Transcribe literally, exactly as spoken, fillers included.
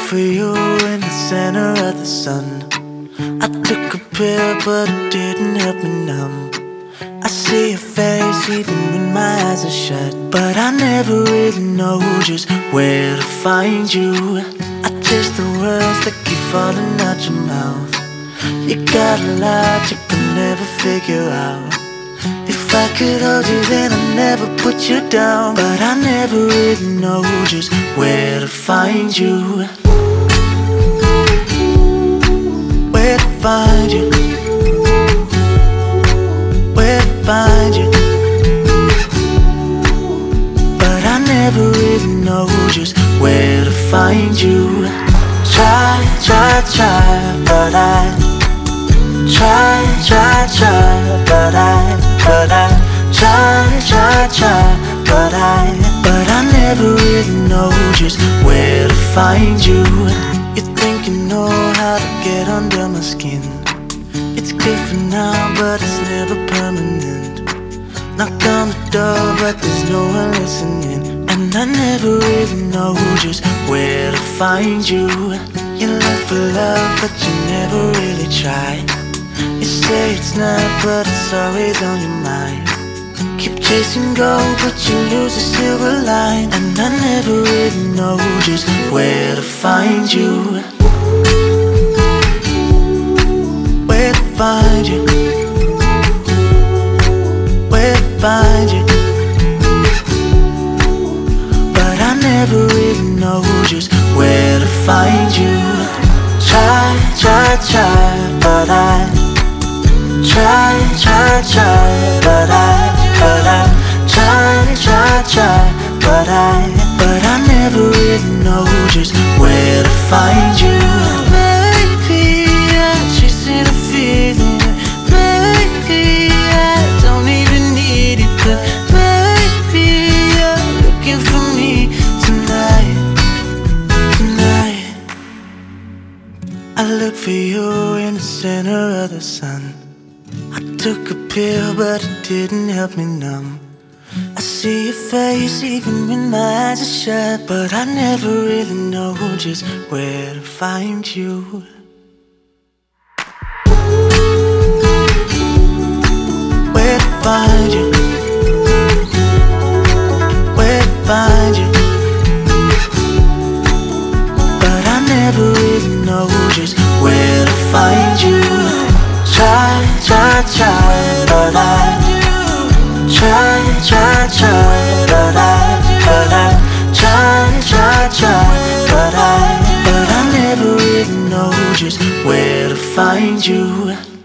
for you in the center of the sun. I took a pill, but it didn't help me numb. I see your face even when my eyes are shut, but I never really know just where to find you. I taste the words that keep falling out your mouth. You got a lot you can never figure out. If I could hold you, then I'd never put you down, but I never really know just where to find you. Where to find you? Where to find you? But I never really know just where to find you. Try, try, try, but I Try, try, try, but I But I try, try, try, but I But I never really know just where to find you. You think you know how to get under my skin. It's good for now, but it's never permanent. Knock on the door, but there's no one listening. And I never really know just where to find you. You look for love, but you never really try. You say it's not, but it's always on your mind. Keep chasing gold, but you lose the silver line. And I never really know just where to find you. Where to find you? Where to find you? But I never really know just where to find you. Try, try, try, but I Try, try, try, but I, but I Try, try, try, but I But I never really know just where to find you. Maybe I'm chasing a feeling. Maybe I don't even need it, but maybe you're looking for me tonight, tonight. I look for you in the center of the sun. I took a pill, but it didn't help me numb. I see your face even when my eyes are shut, but I never really know just where to find you. Where to find you? Where to find you? But I never really know just where to find you. Try, try, try, but I Try, try, try, but I But I Try, try, try, but I But I never really know just where to find you.